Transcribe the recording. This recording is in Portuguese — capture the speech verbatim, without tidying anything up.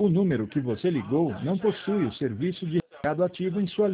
O número que você ligou não possui o serviço de recado ativo em sua